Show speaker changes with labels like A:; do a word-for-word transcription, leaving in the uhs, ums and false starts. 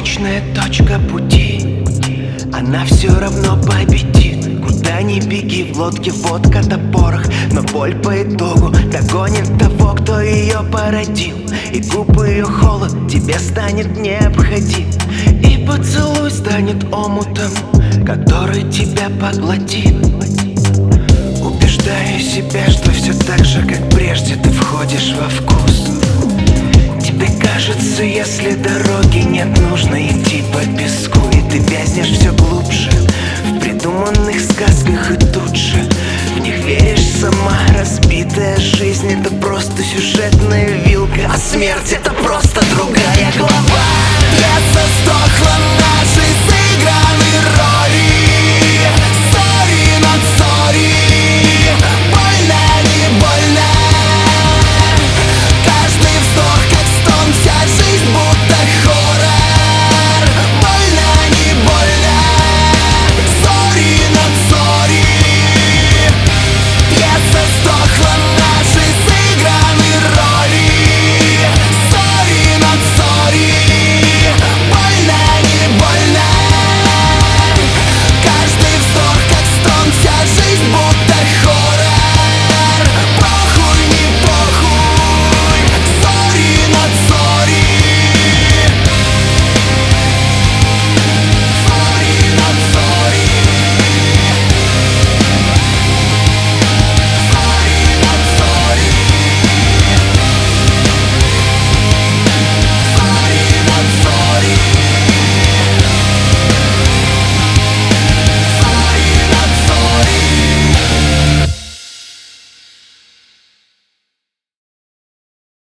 A: конечная точка пути, она все равно победит. Куда ни беги, в лодке водка да порох, но боль по итогу догонит того, кто ее породил. И губы ее холод тебе станет необходим, и поцелуй станет омутом, который тебя поглотит. Убеждаю себя, что все так же, как прежде, ты входишь во вкус. Тебе кажется, если дороги нет, нужно идти по песку, и ты вязнешь все глубже в придуманных сказках, и тут же в них веришь сама. Разбитая жизнь — это просто сюжетная вилка, а смерть — это просто другая глава.